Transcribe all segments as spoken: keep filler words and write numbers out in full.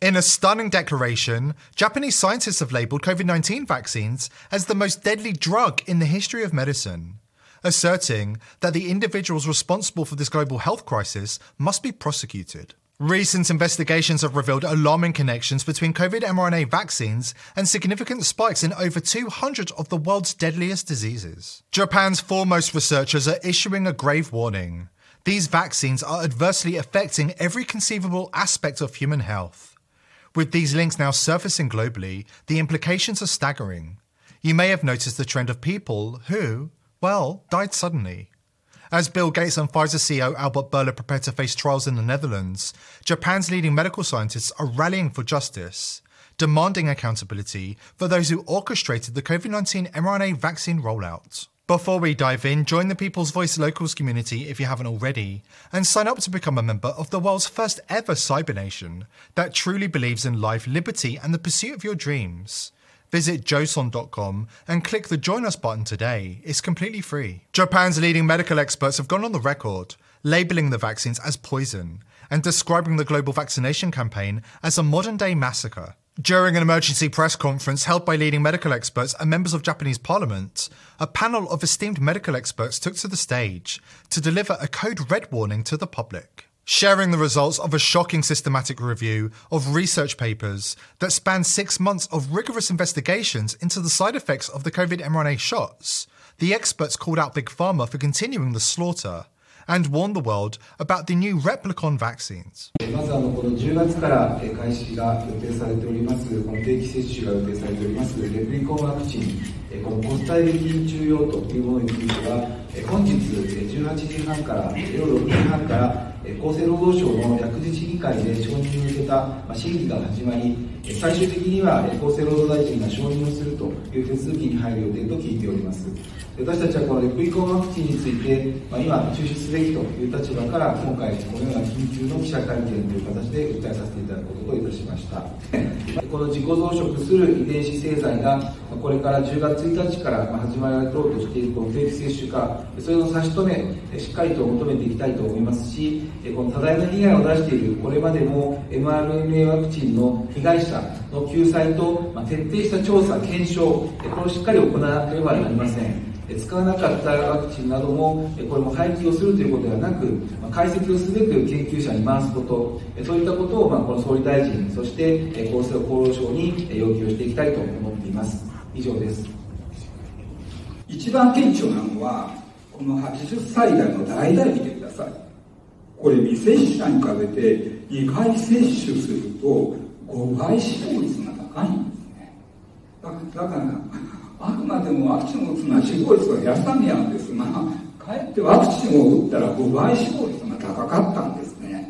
In a stunning declaration, Japanese scientists have labelled COVID nineteen vaccines as the most deadly drug in the history of medicine, asserting that the individuals responsible for this global health crisis must be prosecuted. Recent investigations have revealed alarming connections between COVID mRNA vaccines and significant spikes in over two hundred of the world's deadliest diseases. Japan's foremost researchers are issuing a grave warning. These vaccines are adversely affecting every conceivable aspect of human health. With these links now surfacing globally, the implications are staggering. You may have noticed the trend of people who, well, died suddenly. As Bill Gates and Pfizer C E O Albert Bourla prepare to face trials in the Netherlands, Japan's leading medical scientists are rallying for justice, demanding accountability for those who orchestrated the COVID nineteen mRNA vaccine rollout. Before we dive in, join the People's Voice Locals community if you haven't already, and sign up to become a member of the world's first ever cyber nation that truly believes in life, liberty and the pursuit of your dreams. Visit joson dot com and click the Join Us button today. It's completely free. Japan's leading medical experts have gone on the record, labelling the vaccines as poison and describing the global vaccination campaign as a modern-day massacre. During an emergency press conference held by leading medical experts and members of Japanese parliament, a panel of esteemed medical experts took to the stage to deliver a code red warning to the public, sharing the results of a shocking systematic review of research papers that spanned six months of rigorous investigations into the side effects of the COVID mRNA shots. The experts called out Big Pharma for continuing the slaughter and warned the world about the new Replicon vaccines. まずあのこのじゅうがつから開始が予定されておりますこの定期接種が予定されておりますレプリコンワクチンこの国際的中用というものについては本日じゅうはちじはんから夜ろくじはんから厚生労働省の薬事審議会で承認に向けた審議が始まり最終的には厚生労働大臣が承認をするという手続きに入る予定と聞いております。私たちはこのレプリコンワクチンについて、まあ、今中止すべきという立場から今回このような緊急の記者会見という形で訴えさせていただくことといたしました。この自己増殖する遺伝子製剤がこれからじゅうがつついたちから始まられようとしているこの定期接種化それの差し止めしっかりと求めていきたいと思いますしこの多大な被害を出しているこれまでも エムアールエヌエー ワクチンの被害者の救済と徹底した調査検証これをしっかり行わなければなりません。使わなかったワクチンなどもこれも廃棄をするということではなく解析をすべく研究者に回すことそういったことをこの総理大臣そして厚生労働省に要求していきたいと思っています。以上です。 一番顕著なのはこのはちじゅっさい代の代々見てください。これ未接種者に比べてにかい接種するとごばい死亡率が高いんですね。だから、あくまでもワクチンを打つのは死亡率が安さげなんですが、かえってワクチンを打ったらごばい死亡率が高かったんですね。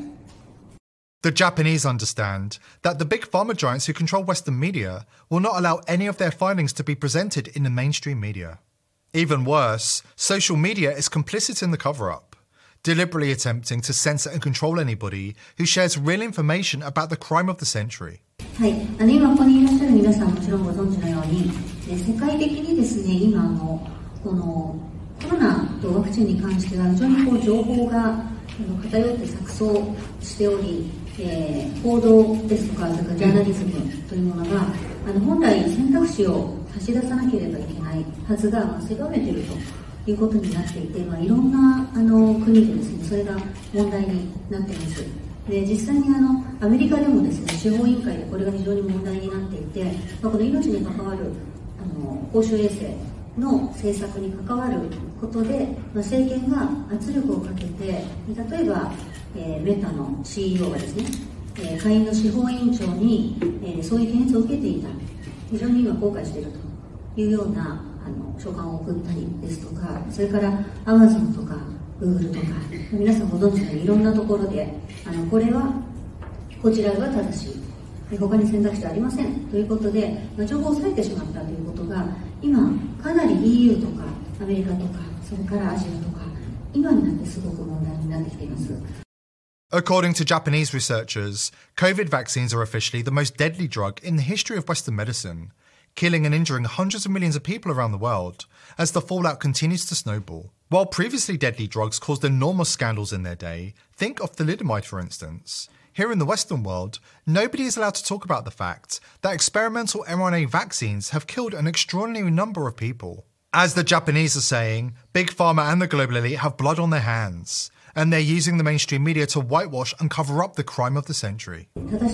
The Japanese understand that the big pharma giants who control Western media will not allow any of their findings to be presented in the mainstream media. Even worse, social media is complicit in the cover-up, deliberately attempting to censor and control anybody who shares real information about the crime of the century. はい、あの今ここにいらっしゃる皆さんもちろんご存知のように、世界的にですね、今あのこのコロナとワクチンに関しては非常にこう情報が偏って錯綜しており、えー、報道ですとか、それからジャーナリズムというものがあの本来選択肢を差し出さなければいけないはずが、まあ、狭めているということになっていて、まあ、いろんなあの国でですね、それが問題になっています。で実際にあのアメリカでもですね、司法委員会でこれが非常に問題になっていて、まあ、この命に関わるあの公衆衛生の政策に関わることで、まあ、政権が圧力をかけて、例えば、えー、メタの シーイーオー がですね、えー、下院の司法委員長に、えー、そういう検閲を受けていた、非常に今後悔しているというようなあの書簡を送ったりですとか、それからアマゾンとかグーグルとか皆さんご存知のようにいろんなところであのこれはこちらが正しい、他に選択肢はありませんということで、まあ、情報を割いてしまったということが今かなり イーユー とかアメリカとかそれからアジアとか今になってすごく問題になってきています。 According to Japanese researchers, COVID vaccines are officially the most deadly drug in the history of Western medicine, killing and injuring hundreds of millions of people around the world as the fallout continues to snowball. While previously deadly drugs caused enormous scandals in their day, think of thalidomide for instance, here in the Western world, nobody is allowed to talk about the fact that experimental mRNA vaccines have killed an extraordinary number of people. As the Japanese are saying, Big Pharma and the global elite have blood on their hands, and they're using the mainstream media to whitewash and cover up the crime of the century.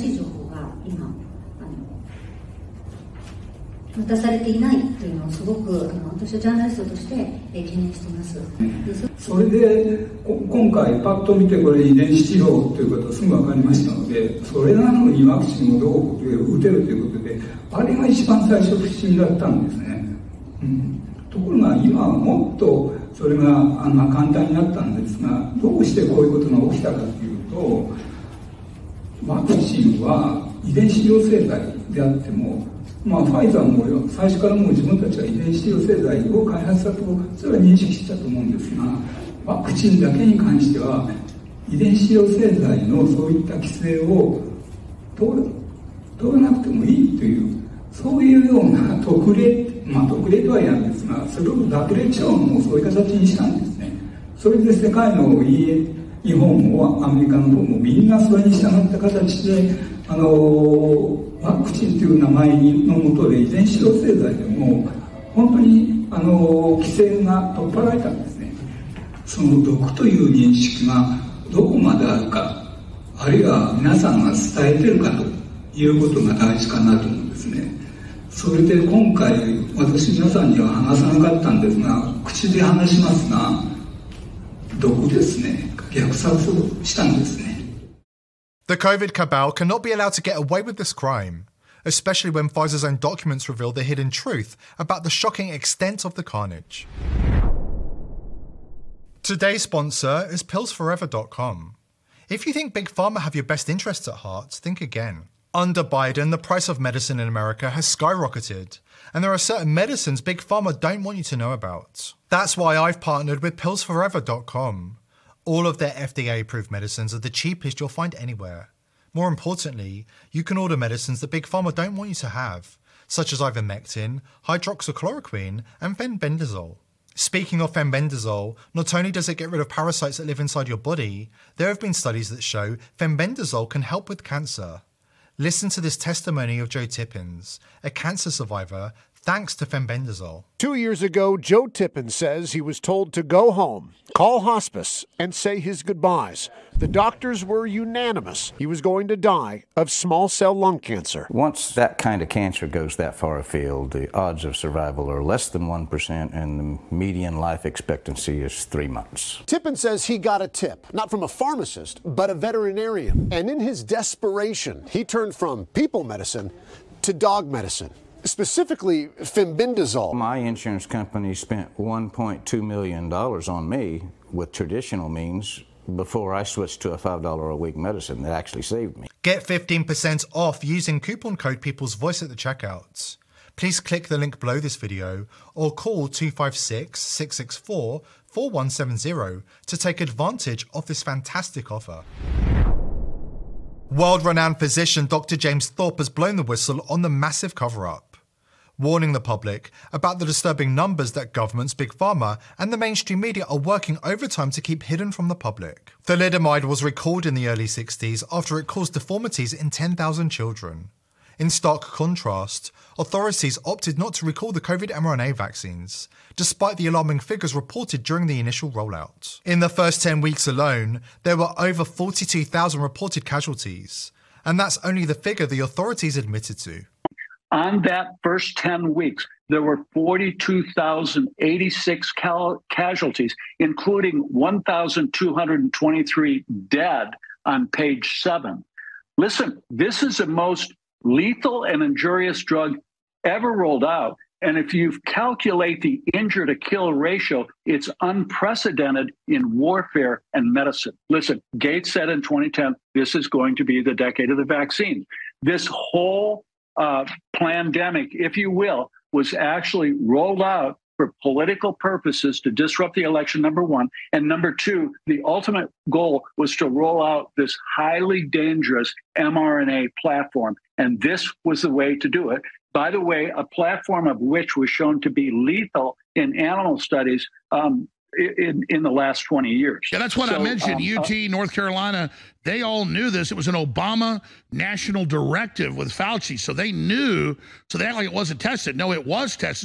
渡されていないというのをすごくあの私はジャーナリストとして懸念しています。 それで今回パッと見てこれ遺伝子治療ということがすぐ分かりましたので、それなのにワクチンをどう打てるということで、あれが一番最初不思議だったんですね、うん、ところが今はもっとそれがあの簡単になったんですが、どうしてこういうことが起きたかというと、ワクチンは遺伝子療製剤であっても、まあ、ファイザーも最初からもう自分たちは遺伝子療製剤を開発したと、それは認識したと思うんですが、ワクチンだけに関しては遺伝子療製剤のそういった規制を通る通らなくてもいいという、そういうような特例、まあ特例とは言わないんですが、それを学歴書もそういう形にしたんですね。それで世界の イーエー、日本もアメリカの方もみんなそれに従った形で、あのワクチンという名前のもとで遺伝子療製剤でも本当にあの規制が取っ払えたんですね。その毒という認識がどこまであるか、あるいは皆さんが伝えてるかということが大事かなと思うんですね。それで今回私皆さんには話さなかったんですが、口で話しますが、毒ですね、虐殺をしたんですね。 The COVID cabal cannot be allowed to get away with this crime, especially when Pfizer's own documents reveal the hidden truth about the shocking extent of the carnage. Today's sponsor is pills forever dot com. If you think Big Pharma have your best interests at heart, think again. Under Biden, the price of medicine in America has skyrocketed, and there are certain medicines Big Pharma don't want you to know about. That's why I've partnered with pills forever dot com. All of their F D A-approved medicines are the cheapest you'll find anywhere. More importantly, you can order medicines that Big Pharma don't want you to have, such as ivermectin, hydroxychloroquine, and fenbendazole. Speaking of fenbendazole, not only does it get rid of parasites that live inside your body, there have been studies that show fenbendazole can help with cancer. Listen to this testimony of Joe Tippins, a cancer survivor, thanks to fenbendazole. Two years ago, Joe Tippins says he was told to go home, call hospice, and say his goodbyes. The doctors were unanimous. He was going to die of small cell lung cancer. Once that kind of cancer goes that far afield, the odds of survival are less than one percent, and the median life expectancy is three months. Tippins says he got a tip, not from a pharmacist, but a veterinarian. And in his desperation, he turned from people medicine to dog medicine. Specifically, fenbendazole. My insurance company spent one point two million dollars on me with traditional means before I switched to a five dollars a week medicine that actually saved me. Get fifteen percent off using coupon code People's Voice at the checkout. Please click the link below this video or call two five six, six six four, four one seven zero to take advantage of this fantastic offer. World-renowned physician Doctor James Thorpe has blown the whistle on the massive cover-up, warning the public about the disturbing numbers that governments, Big Pharma, and the mainstream media are working overtime to keep hidden from the public. Thalidomide was recalled in the early sixties after it caused deformities in ten thousand children. In stark contrast, authorities opted not to recall the COVID mRNA vaccines, despite the alarming figures reported during the initial rollout. In the first ten weeks alone, there were over forty-two thousand reported casualties, and that's only the figure the authorities admitted to. On that first ten weeks, there were forty-two thousand eighty-six cal- casualties, including one thousand two hundred twenty-three dead on page seven. Listen, this is the most lethal and injurious drug ever rolled out. And if you calculate the injure to kill ratio, it's unprecedented in warfare and medicine. Listen, Gates said in twenty ten, this is going to be the decade of the vaccine. This whole uh, pandemic, if you will, was actually rolled out for political purposes to disrupt the election, number one. And number two, the ultimate goal was to roll out this highly dangerous mRNA platform. And this was the way to do it. By the way, a platform of which was shown to be lethal in animal studies um, in, in the last twenty years. Yeah, that's what so, I mentioned. Um, U T, North Carolina, they all knew this. It was an Obama national directive with Fauci. So they knew, so they act like it wasn't tested. No, it was tested.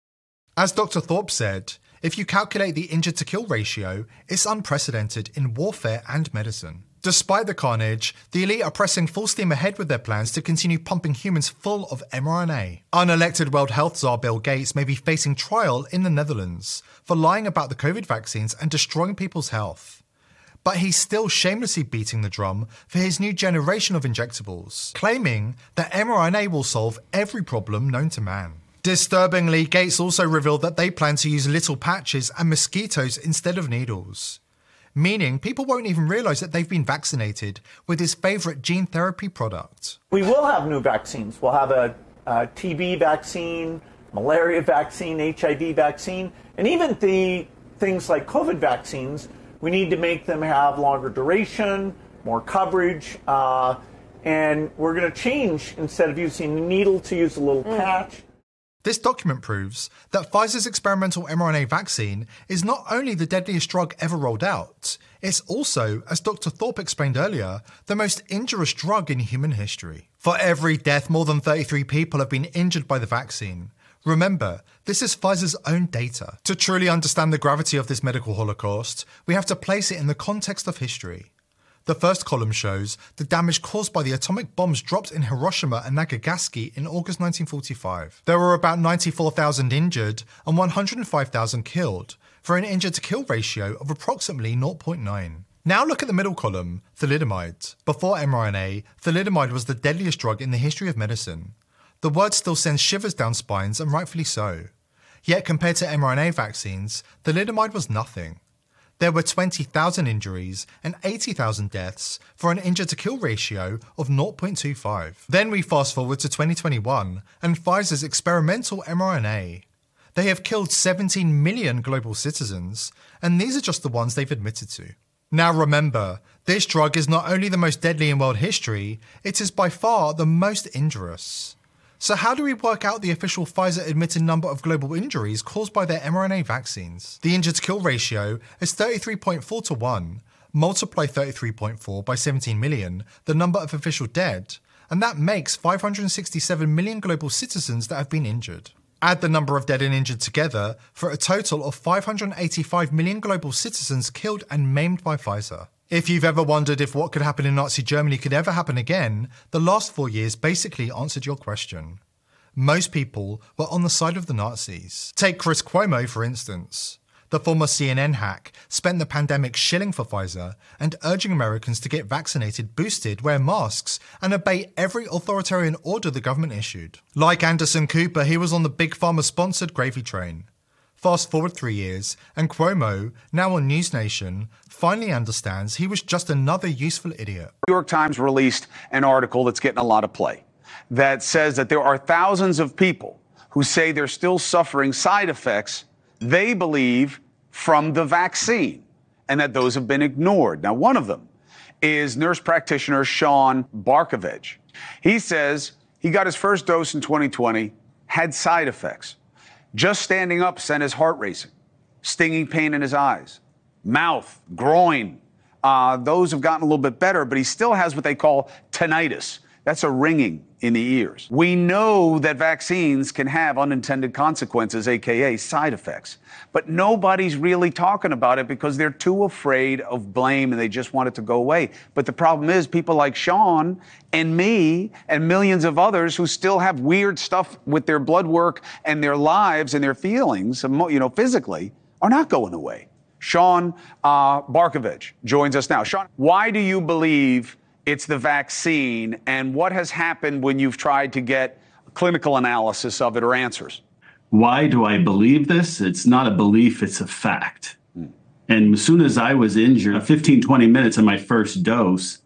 As Doctor Thorpe said, if you calculate the injured to kill ratio, it's unprecedented in warfare and medicine. Despite the carnage, the elite are pressing full steam ahead with their plans to continue pumping humans full of mRNA. Unelected World Health Czar Bill Gates may be facing trial in the Netherlands for lying about the COVID vaccines and destroying people's health. But he's still shamelessly beating the drum for his new generation of injectables, claiming that mRNA will solve every problem known to man. Disturbingly, Gates also revealed that they plan to use little patches and mosquitoes instead of needles, meaning people won't even realise that they've been vaccinated with his favourite gene therapy product. We will have new vaccines. We'll have a, a T B vaccine, malaria vaccine, H I V vaccine, and even the things like COVID vaccines. We need to make them have longer duration, more coverage, uh, and we're going to change, instead of using a needle, to use a little mm. patch. This document proves that Pfizer's experimental mRNA vaccine is not only the deadliest drug ever rolled out, it's also, as Doctor Thorpe explained earlier, the most injurious drug in human history. For every death, more than thirty-three people have been injured by the vaccine. Remember, this is Pfizer's own data. To truly understand the gravity of this medical holocaust, we have to place it in the context of history. The first column shows the damage caused by the atomic bombs dropped in Hiroshima and Nagasaki in August nineteen forty-five. There were about ninety-four thousand injured and one hundred five thousand killed, for an injured-to-kill ratio of approximately zero point nine. Now look at the middle column, thalidomide. Before mRNA, thalidomide was the deadliest drug in the history of medicine. The word still sends shivers down spines, and rightfully so. Yet compared to mRNA vaccines, thalidomide was nothing. There were twenty thousand injuries and eighty thousand deaths for an injured-to-kill ratio of zero point two five. Then we fast forward to twenty twenty-one and Pfizer's experimental mRNA. They have killed seventeen million global citizens, and these are just the ones they've admitted to. Now remember, this drug is not only the most deadly in world history, it is by far the most injurious. So how do we work out the official Pfizer admitted number of global injuries caused by their mRNA vaccines? The injured-to-kill ratio is thirty-three point four to one. Multiply thirty-three point four by seventeen million, the number of official dead, and that makes five hundred sixty-seven million global citizens that have been injured. Add the number of dead and injured together for a total of five hundred eighty-five million global citizens killed and maimed by Pfizer. If you've ever wondered if what could happen in Nazi Germany could ever happen again, the last four years basically answered your question. Most people were on the side of the Nazis. Take Chris Cuomo, for instance. The former C N N hack spent the pandemic shilling for Pfizer and urging Americans to get vaccinated, boosted, wear masks, and obey every authoritarian order the government issued. Like Anderson Cooper, he was on the Big Pharma-sponsored gravy train. Fast forward three years, and Cuomo, now on News Nation, finally understands he was just another useful idiot. The New York Times released an article that's getting a lot of play that says that there are thousands of people who say they're still suffering side effects they believe from the vaccine, and that those have been ignored. Now, one of them is nurse practitioner Sean Barkovich. He says he got his first dose in twenty twenty, had side effects. Just standing up sent his heart racing, stinging pain in his eyes, mouth, groin. Uh, those have gotten a little bit better, but he still has what they call tinnitus. That's a ringing in the ears. We know that vaccines can have unintended consequences, A K A side effects, but nobody's really talking about it because they're too afraid of blame and they just want it to go away. But the problem is people like Sean and me and millions of others who still have weird stuff with their blood work and their lives and their feelings, you know, physically, are not going away. Sean uh, Barkovich joins us now. Sean, why do you believe it's the vaccine, and what has happened when you've tried to get clinical analysis of it or answers? Why do I believe this? It's not a belief, it's a fact. Mm. And as soon as I was injured, fifteen, twenty minutes of my first dose,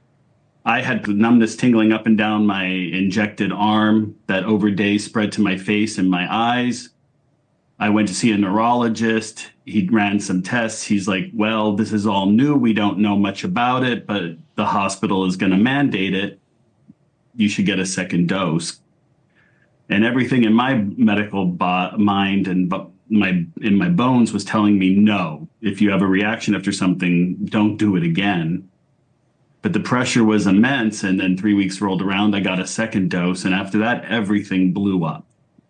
I had numbness tingling up and down my injected arm that over days spread to my face and my eyes. I went to see a neurologist. He ran some tests. He's like, well, this is all new. We don't know much about it, but the hospital is going to mandate it. You should get a second dose. And everything in my medical bo- mind and bo- my in my bones was telling me, no, if you have a reaction after something, don't do it again. But the pressure was immense, and then three weeks rolled around, I got a second dose, and after that, everything blew up.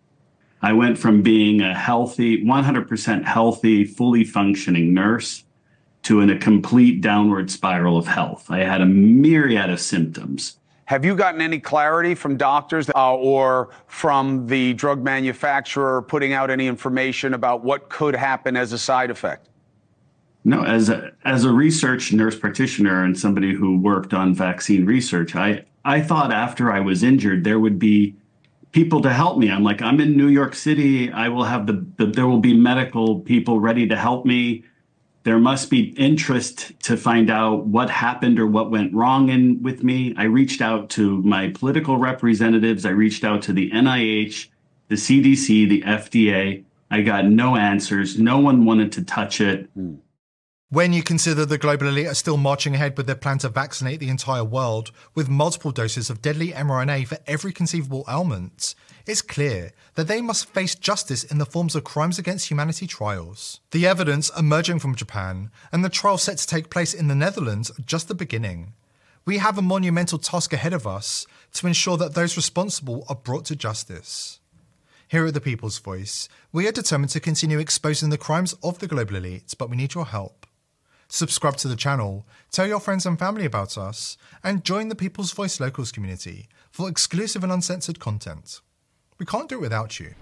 I went from being a healthy, one hundred percent healthy, fully functioning nurse to in a complete downward spiral of health. I had a myriad of symptoms. Have you gotten any clarity from doctors uh, or from the drug manufacturer putting out any information about what could happen as a side effect? No, as a, as a research nurse practitioner and somebody who worked on vaccine research, I, I thought after I was injured, there would be people to help me. I'm like, I'm in New York City. I will have the, the there will be medical people ready to help me. There must be interest to find out what happened or what went wrong in with me. I reached out to my political representatives. I reached out to the N I H, the C D C, the F D A. I got no answers. No one wanted to touch it. When you consider the global elite are still marching ahead with their plan to vaccinate the entire world with multiple doses of deadly mRNA for every conceivable ailment, it's clear that they must face justice in the forms of crimes against humanity trials. The evidence emerging from Japan and the trial set to take place in the Netherlands are just the beginning. We have a monumental task ahead of us to ensure that those responsible are brought to justice. Here at The People's Voice, we are determined to continue exposing the crimes of the global elite, but we need your help. Subscribe to the channel, tell your friends and family about us, and join the People's Voice Locals community for exclusive and uncensored content. We can't do it without you.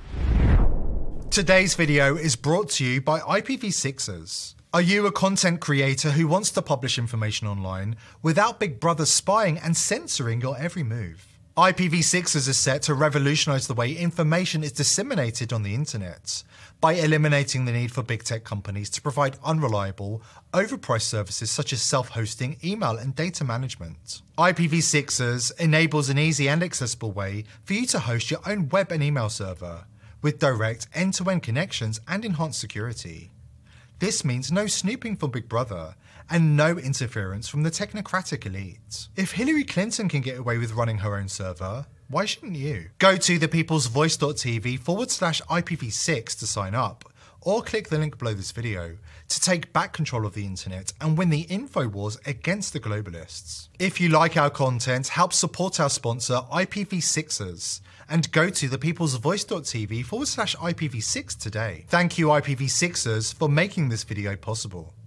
Today's video is brought to you by I P v sixers. Are you a content creator who wants to publish information online without Big Brother spying and censoring your every move? I P v sixers is set to revolutionize the way information is disseminated on the internet by eliminating the need for big tech companies to provide unreliable, overpriced services such as self-hosting, email, and data management. I P v sixers enables an easy and accessible way for you to host your own web and email server with direct end-to-end connections and enhanced security. This means no snooping from Big Brother and no interference from the technocratic elite. If Hillary Clinton can get away with running her own server, why shouldn't you? Go to thepeoplesvoice.tv forward slash IPv6 to sign up, or click the link below this video to take back control of the internet and win the info wars against the globalists. If you like our content, help support our sponsor I P v sixers and go to thepeoplesvoice.tv forward slash IPv6 today. Thank you I P v sixers for making this video possible.